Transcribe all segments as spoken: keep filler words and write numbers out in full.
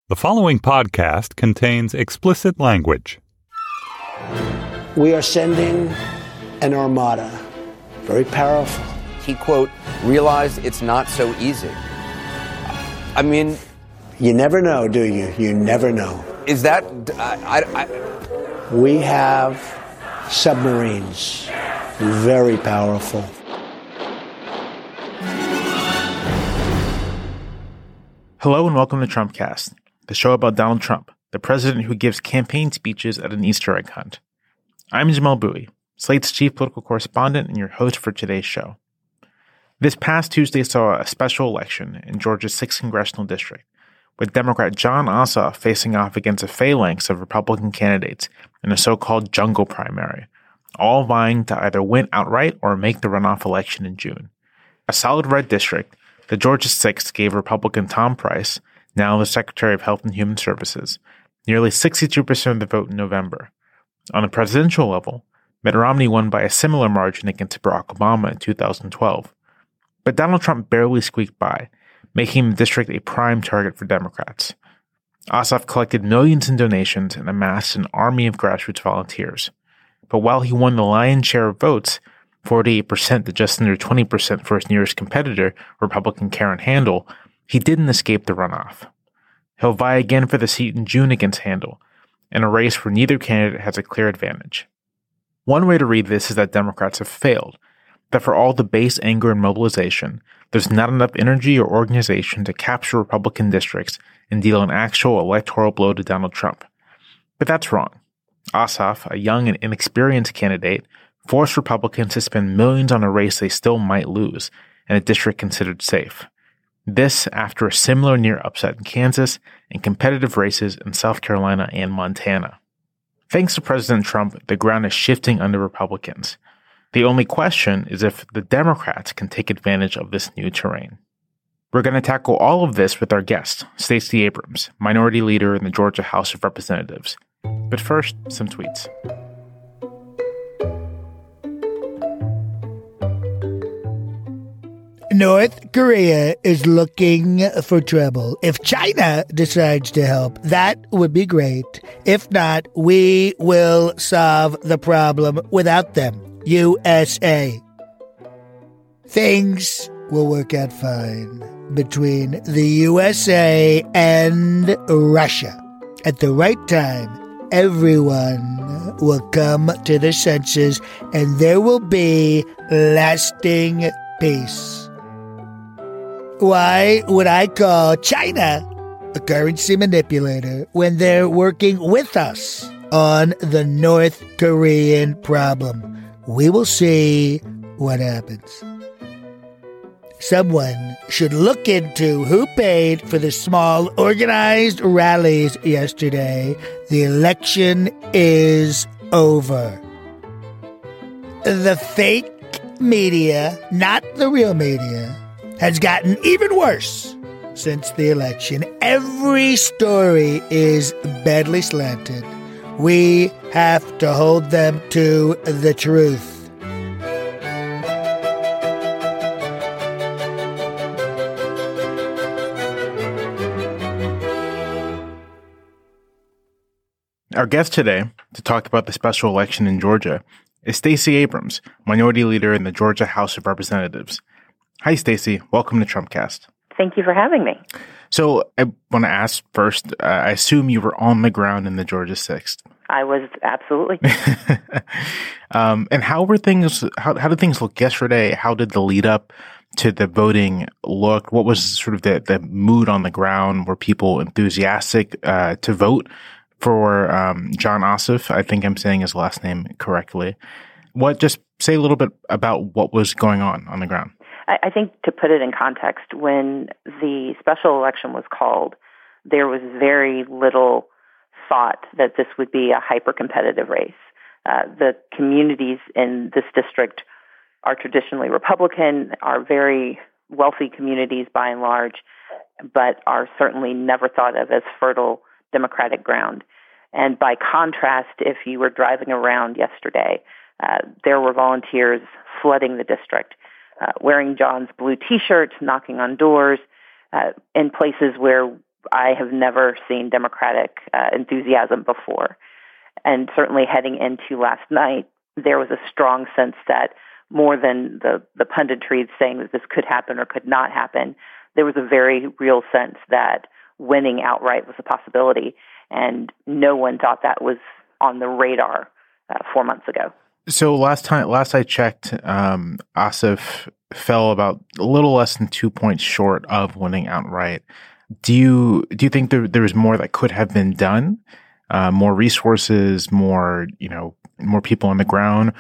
The following podcast contains explicit language. We are sending an armada, very powerful. He, quote, realized it's not so easy. I mean... You never know, do you? You never know. Is that... I, I, I... We have submarines, very powerful. Hello and welcome to Trumpcast, the show about Donald Trump, the president who gives campaign speeches at an Easter egg hunt. I'm Jamal Bowie, Slate's chief political correspondent and your host for today's show. This past Tuesday saw a special election in Georgia's sixth congressional district, with Democrat Jon Ossoff facing off against a phalanx of Republican candidates in a so-called jungle primary, all vying to either win outright or make the runoff election in June. A solid red district, the Georgia sixth gave Republican Tom Price, now the Secretary of Health and Human Services, nearly sixty-two percent of the vote in November. On the presidential level, Mitt Romney won by a similar margin against Barack Obama in two thousand twelve. But Donald Trump barely squeaked by, making the district a prime target for Democrats. Ossoff collected millions in donations and amassed an army of grassroots volunteers. But while he won the lion's share of votes, forty-eight percent to just under twenty percent for his nearest competitor, Republican Karen Handel, he didn't escape the runoff. He'll vie again for the seat in June against Handel, in a race where neither candidate has a clear advantage. One way to read this is that Democrats have failed, that for all the base anger and mobilization, there's not enough energy or organization to capture Republican districts and deal an actual electoral blow to Donald Trump. But that's wrong. Ossoff, a young and inexperienced candidate, forced Republicans to spend millions on a race they still might lose, in a district considered safe. This after a similar near upset in Kansas and competitive races in South Carolina and Montana. Thanks to President Trump, the ground is shifting under Republicans. The only question is if the Democrats can take advantage of this new terrain. We're going to tackle all of this with our guest, Stacey Abrams, Minority Leader in the Georgia House of Representatives. But first, some tweets. North Korea is looking for trouble. If China decides to help, that would be great. If not, we will solve the problem without them. U S A. Things will work out fine between the U S A and Russia. At the right time, everyone will come to their senses and there will be lasting peace. Why would I call China a currency manipulator when they're working with us on the North Korean problem? We will see what happens. Someone should look into who paid for the small organized rallies yesterday. The election is over. The fake media, not the real media, has gotten even worse since the election. Every story is badly slanted. We have to hold them to the truth. Our guest today to talk about the special election in Georgia is Stacey Abrams, Minority Leader in the Georgia House of Representatives. Hi, Stacey. Welcome to Trumpcast. Thank you for having me. So I want to ask first, uh, I assume you were on the ground in the Georgia sixth. I was, absolutely. um, and how were things, how, how did things look yesterday? How did the lead up to the voting look? What was sort of the, the mood on the ground? Were people enthusiastic uh, to vote for um, Jon Ossoff? I think I'm saying his last name correctly. What, just say a little bit about what was going on on the ground. I think to put it in context, when the special election was called, there was very little thought that this would be a hyper-competitive race. Uh, the communities in this district are traditionally Republican, are very wealthy communities by and large, but are certainly never thought of as fertile Democratic ground. And by contrast, if you were driving around yesterday, uh, there were volunteers flooding the district. Uh, wearing John's blue T-shirts, knocking on doors, uh, in places where I have never seen Democratic uh, enthusiasm before. And certainly heading into last night, there was a strong sense that more than the, the punditry saying that this could happen or could not happen, there was a very real sense that winning outright was a possibility. And no one thought that was on the radar uh, four months ago. So last time, last I checked, um, Ossoff fell about a little less than two points short of winning outright. Do you do you think there there was more that could have been done? Uh, more resources, more you know, more people on the ground,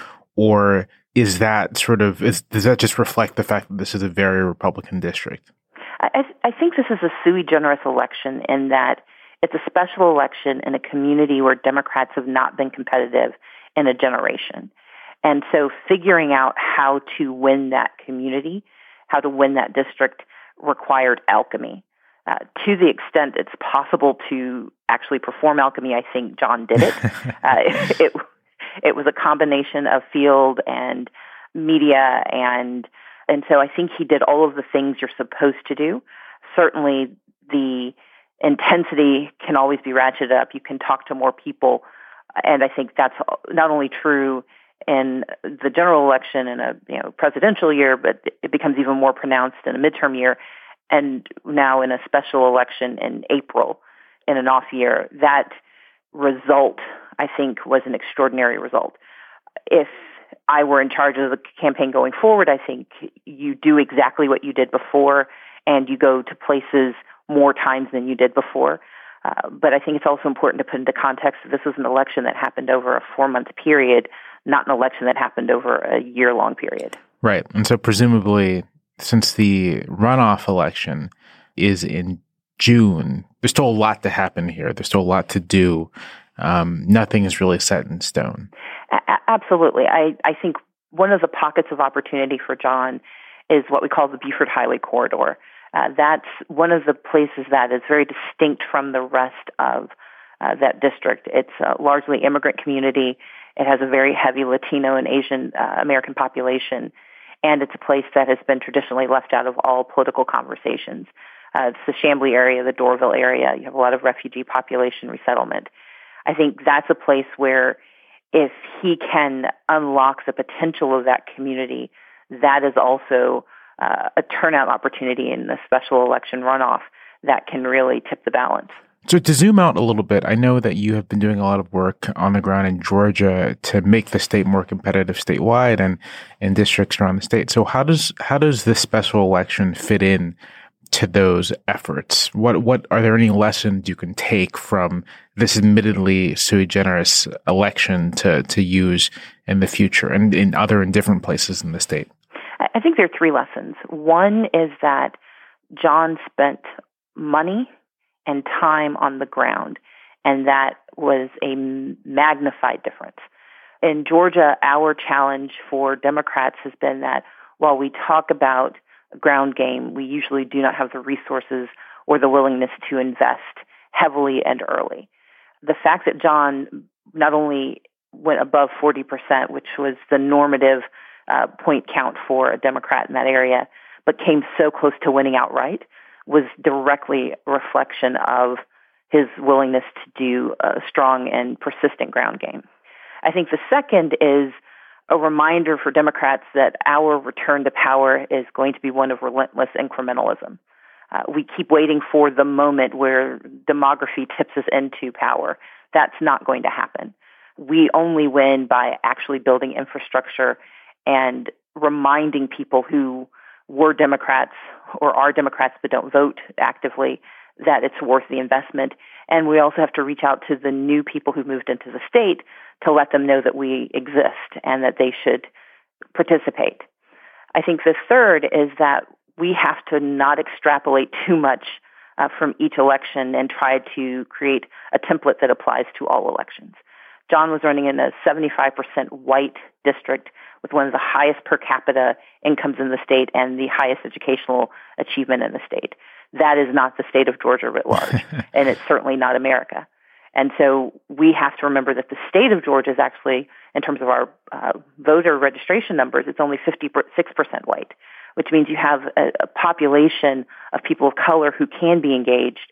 or is that sort of is, does that just reflect the fact that this is a very Republican district? I, I think this is a sui generis election in that it's a special election in a community where Democrats have not been competitive in a generation. And so figuring out how to win that community, how to win that district required alchemy. Uh, to the extent it's possible to actually perform alchemy, I think John did it. uh, it, it was a combination of field and media, and and so I think he did all of the things you're supposed to do. Certainly the intensity can always be ratcheted up. You can talk to more people, and I think that's not only true in the general election in a you know presidential year, but it becomes even more pronounced in a midterm year. And now in a special election in April, in an off year, that result, I think, was an extraordinary result. If I were in charge of the campaign going forward, I think you do exactly what you did before, and you go to places more times than you did before. Uh, but I think it's also important to put into context that this was an election that happened over a four-month period, not an election that happened over a year-long period. Right. And so presumably, since the runoff election is in June, there's still a lot to happen here. There's still a lot to do. Um, nothing is really set in stone. A- absolutely. I, I think one of the pockets of opportunity for John is what we call the Beaufort Highway Corridor. Uh, that's one of the places that is very distinct from the rest of uh, that district. It's a largely immigrant community. It has a very heavy Latino and Asian uh, American population. And it's a place that has been traditionally left out of all political conversations. Uh, it's the Chamblee area, the Dorville area. You have a lot of refugee population resettlement. I think that's a place where if he can unlock the potential of that community, that is also uh, a turnout opportunity in the special election runoff that can really tip the balance. So to zoom out a little bit, I know that you have been doing a lot of work on the ground in Georgia to make the state more competitive statewide and in districts around the state. So how does how does this special election fit in to those efforts? What what are there any lessons you can take from this admittedly sui generis election to to use in the future and in other and different places in the state? I think there are three lessons. One is that John spent money and time on the ground, and that was a magnified difference. In Georgia, our challenge for Democrats has been that while we talk about ground game, we usually do not have the resources or the willingness to invest heavily and early. The fact that John not only went above forty percent, which was the normative uh, point count for a Democrat in that area, but came so close to winning outright, was directly a reflection of his willingness to do a strong and persistent ground game. I think the second is a reminder for Democrats that our return to power is going to be one of relentless incrementalism. Uh, we keep waiting for the moment where demography tips us into power. That's not going to happen. We only win by actually building infrastructure and reminding people who were Democrats or are Democrats but don't vote actively that it's worth the investment. And we also have to reach out to the new people who moved into the state to let them know that we exist and that they should participate. I think the third is that we have to not extrapolate too much uh, from each election and try to create a template that applies to all elections. John was running in a seventy-five percent white district with one of the highest per capita incomes in the state and the highest educational achievement in the state. That is not the state of Georgia writ large, and it's certainly not America. And so we have to remember that the state of Georgia is actually, in terms of our uh, voter registration numbers, it's only fifty-six percent white, which means you have a, a population of people of color who can be engaged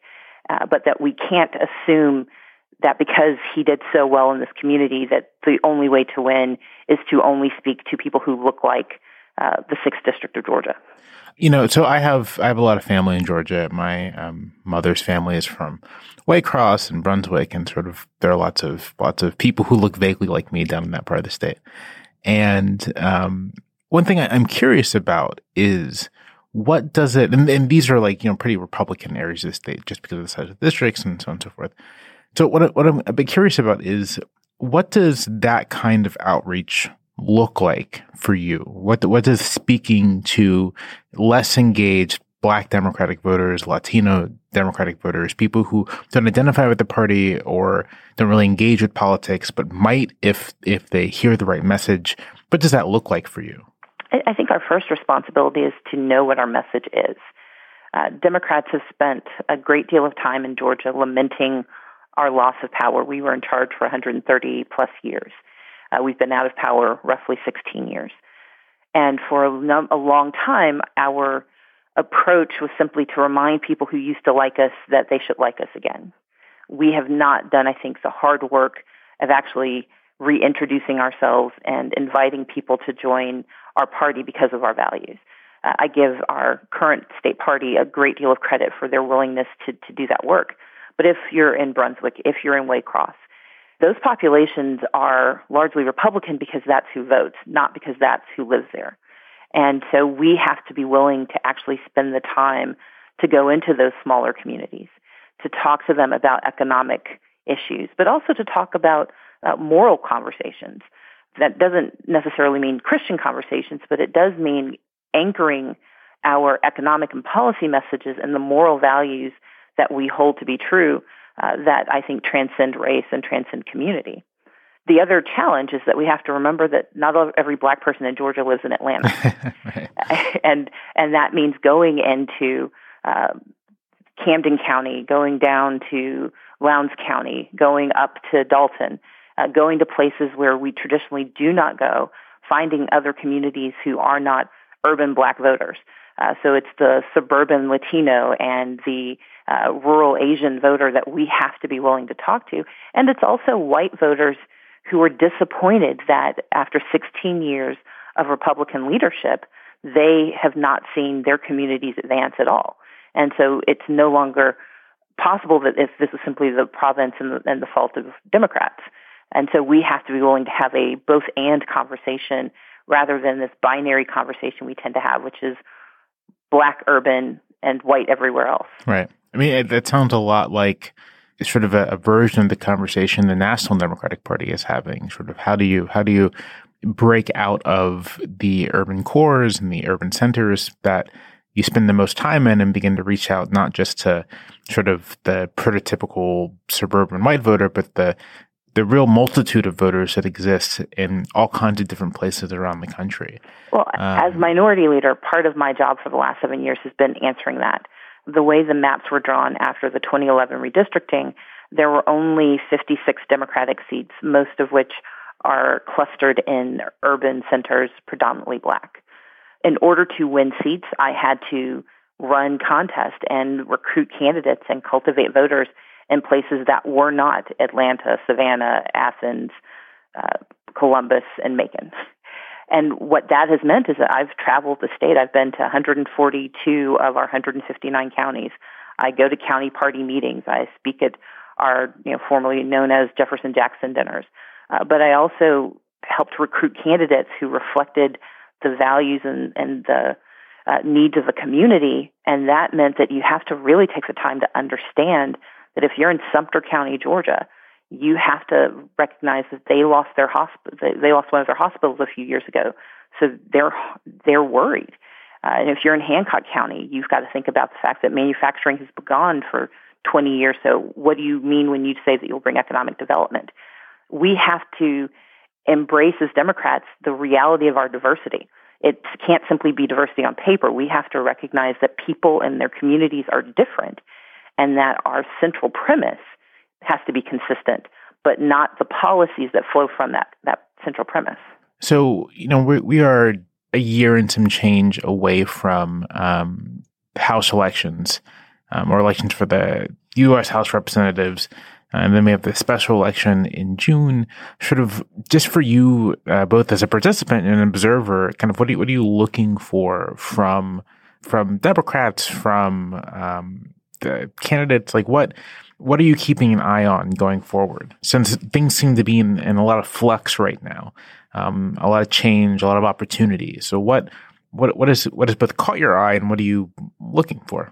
uh, but that we can't assume that because he did so well in this community that the only way to win is to only speak to people who look like uh, the sixth District of Georgia. You know, so I have I have a lot of family in Georgia. My um, mother's family is from Waycross and Brunswick, and sort of there are lots of lots of people who look vaguely like me down in that part of the state. And um, one thing I, I'm curious about is what does it, and, and these are like, you know, pretty Republican areas of the state just because of the size of the districts and so on and so forth. So what, I, what I'm a bit curious about is what does that kind of outreach look like for you? What what does speaking to less engaged Black Democratic voters, Latino Democratic voters, people who don't identify with the party or don't really engage with politics, but might if if they hear the right message, what does that look like for you? I think our first responsibility is to know what our message is. Uh, Democrats have spent a great deal of time in Georgia lamenting our loss of power. We were in charge for one hundred thirty plus years. Uh, we've been out of power roughly sixteen years. And for a, num- a long time, our approach was simply to remind people who used to like us that they should like us again. We have not done, I think, the hard work of actually reintroducing ourselves and inviting people to join our party because of our values. Uh, I give our current state party a great deal of credit for their willingness to, to do that work. But if you're in Brunswick, if you're in Waycross, those populations are largely Republican because that's who votes, not because that's who lives there. And so we have to be willing to actually spend the time to go into those smaller communities, to talk to them about economic issues, but also to talk about uh, moral conversations. That doesn't necessarily mean Christian conversations, but it does mean anchoring our economic and policy messages in the moral values that we hold to be true, uh, that I think transcend race and transcend community. The other challenge is that we have to remember that not every Black person in Georgia lives in Atlanta. Right. and and that means going into uh, Camden County, going down to Lowndes County, going up to Dalton, uh, going to places where we traditionally do not go, finding other communities who are not urban Black voters. Uh, so it's the suburban Latino and the uh, rural Asian voter that we have to be willing to talk to. And it's also white voters who are disappointed that after sixteen years of Republican leadership, they have not seen their communities advance at all. And so it's no longer possible that if this is simply the province and the, and the fault of Democrats. And so we have to be willing to have a both-and conversation rather than this binary conversation we tend to have, which is Black urban and white everywhere else. Right. I mean, it, that sounds a lot like sort of a, a version of the conversation the National Democratic Party is having. Sort of how do you how do you break out of the urban cores and the urban centers that you spend the most time in and begin to reach out not just to sort of the prototypical suburban white voter, but the the real multitude of voters that exist in all kinds of different places around the country. Well, um, as minority leader, part of my job for the last seven years has been answering that. The way the maps were drawn after the twenty eleven redistricting, there were only fifty-six Democratic seats, most of which are clustered in urban centers, predominantly Black. In order to win seats, I had to run contests and recruit candidates and cultivate voters in places that were not Atlanta, Savannah, Athens, uh, Columbus, and Macon. And what that has meant is that I've traveled the state. I've been to one hundred forty-two of our one hundred fifty-nine counties. I go to county party meetings. I speak at our, you know, formerly known as Jefferson Jackson dinners. Uh, but I also helped recruit candidates who reflected the values and, and the uh, needs of the community. And that meant that you have to really take the time to understand that if you're in Sumter County, Georgia, you have to recognize that they lost their hospital. They lost one of their hospitals a few years ago, so they're they're worried. Uh, and if you're in Hancock County, you've got to think about the fact that manufacturing has been gone for twenty years. So, what do you mean when you say that you'll bring economic development? We have to embrace as Democrats the reality of our diversity. It can't simply be diversity on paper. We have to recognize that people and their communities are different, and that our central premise has to be consistent, but not the policies that flow from that, that central premise. So, you know, we, we are a year and some change away from um, House elections. um, or elections for the U S House of Representatives. And then we have the special election in June. Sort of just for you, uh, both as a participant and an observer, kind of what are you, what are you looking for from from Democrats, from um, the candidates? Like what what are you keeping an eye on going forward? Since things seem to be in, in a lot of flux right now, um, a lot of change, a lot of opportunity. So what what what is what has both caught your eye, and what are you looking for?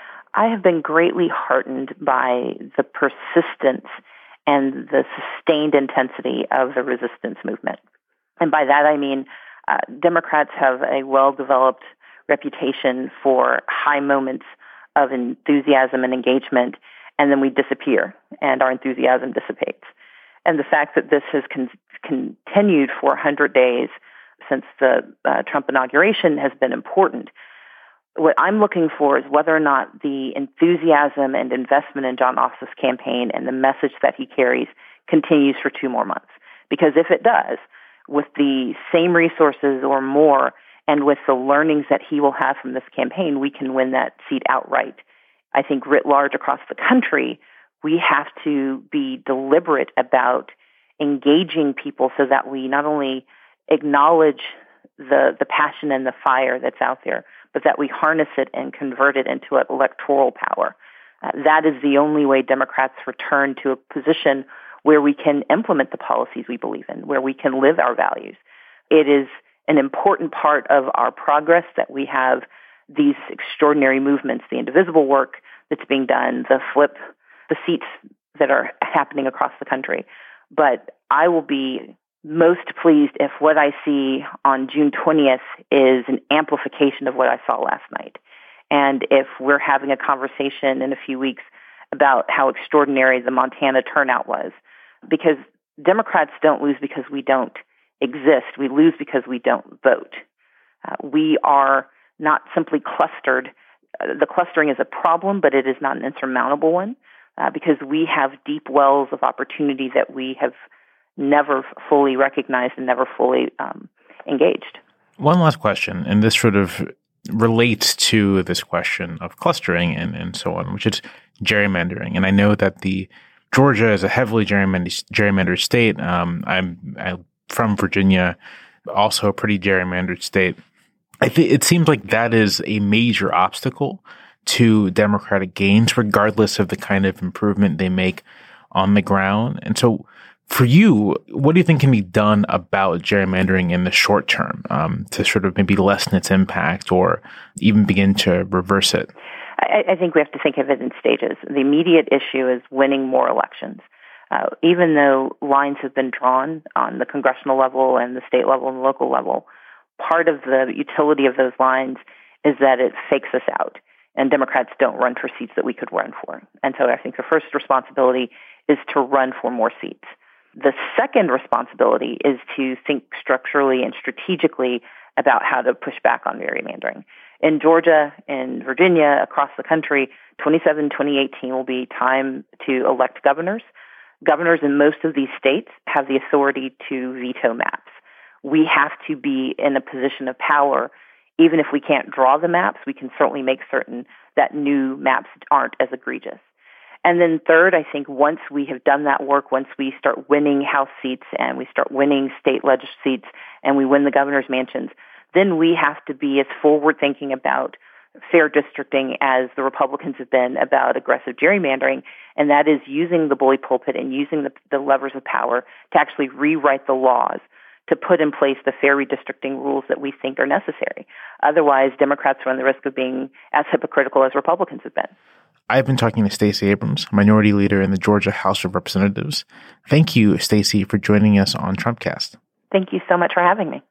I have been greatly heartened by the persistence and the sustained intensity of the resistance movement. And by that I mean uh, Democrats have a well-developed reputation for high moments of enthusiasm and engagement, and then we disappear, and our enthusiasm dissipates. And the fact that this has con- continued for one hundred days since the uh, Trump inauguration has been important. What I'm looking for is whether or not the enthusiasm and investment in Jon Ossoff's campaign and the message that he carries continues for two more months. Because if it does, with the same resources or more, and with the learnings that he will have from this campaign, we can win that seat outright. I think writ large across the country, we have to be deliberate about engaging people so that we not only acknowledge the, the passion and the fire that's out there, but that we harness it and convert it into electoral power. Uh, that is the only way Democrats return to a position where we can implement the policies we believe in, where we can live our values. It is an important part of our progress that we have these extraordinary movements, the indivisible work that's being done, the flip, the seats that are happening across the country. But I will be most pleased if what I see on June twentieth is an amplification of what I saw last night. And if we're having a conversation in a few weeks about how extraordinary the Montana turnout was, because Democrats don't lose because we don't exist. We lose because we don't vote. Uh, we are not simply clustered. Uh, the clustering is a problem, but it is not an insurmountable one uh, because we have deep wells of opportunity that we have never fully recognized and never fully um, engaged. One last question, and this sort of relates to this question of clustering and, and so on, which is gerrymandering. And I know that the Georgia is a heavily gerrymandered, gerrymandered state. Um, I'm, I'm from Virginia, also a pretty gerrymandered state. I think it seems like that is a major obstacle to Democratic gains, regardless of the kind of improvement they make on the ground. And so for you, what do you think can be done about gerrymandering in the short term um, to sort of maybe lessen its impact or even begin to reverse it? I, I think we have to think of it in stages. The immediate issue is winning more elections. Uh, even though lines have been drawn on the congressional level and the state level and the local level, part of the utility of those lines is that it fakes us out, and Democrats don't run for seats that we could run for. And so I think the first responsibility is to run for more seats. The second responsibility is to think structurally and strategically about how to push back on gerrymandering. In Georgia, in Virginia, across the country, twenty-seven, twenty eighteen will be time to elect governors. Governors in most of these states have the authority to veto maps. We have to be in a position of power. Even if we can't draw the maps, we can certainly make certain that new maps aren't as egregious. And then third, I think once we have done that work, once we start winning House seats and we start winning state legislative seats and we win the governor's mansions, then we have to be as forward-thinking about fair districting as the Republicans have been about aggressive gerrymandering, and that is using the bully pulpit and using the, the levers of power to actually rewrite the laws to put in place the fair redistricting rules that we think are necessary. Otherwise, Democrats run the risk of being as hypocritical as Republicans have been. I've been talking to Stacey Abrams, Minority Leader in the Georgia House of Representatives. Thank you, Stacey, for joining us on Trumpcast. Thank you so much for having me.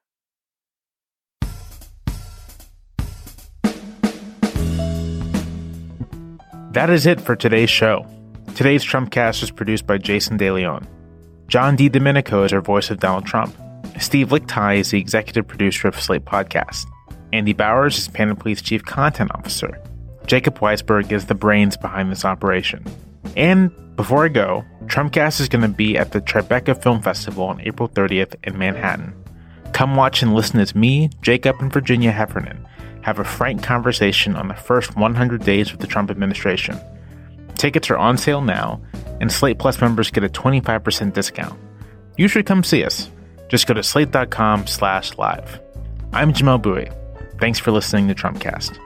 That is it for today's show. Today's Trumpcast was produced by Jason DeLeon. John D. Domenico is our voice of Donald Trump. Steve Lichtai is the executive producer of Slate Podcast. Andy Bowers is Panoply's chief content officer. Jacob Weisberg is the brains behind this operation. And before I go, Trumpcast is going to be at the Tribeca Film Festival on April thirtieth in Manhattan. Come watch and listen as me, Jacob, and Virginia Heffernan have a frank conversation on the first one hundred days of the Trump administration. Tickets are on sale now, and Slate Plus members get a twenty-five percent discount. You should come see us. Just go to slate.com slash live. I'm Jamel Bouie. Thanks for listening to Trumpcast.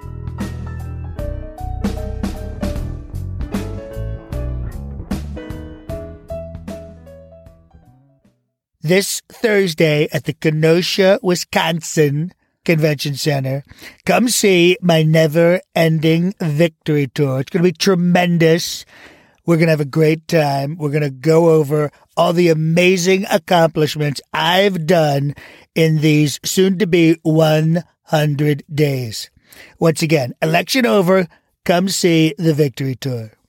This Thursday at the Kenosha, Wisconsin Convention Center, come see my never-ending victory tour. It's going to be tremendous. We're going to have a great time. We're going to go over all the amazing accomplishments I've done in these soon-to-be one hundred days. Once again, election over. Come see the victory tour.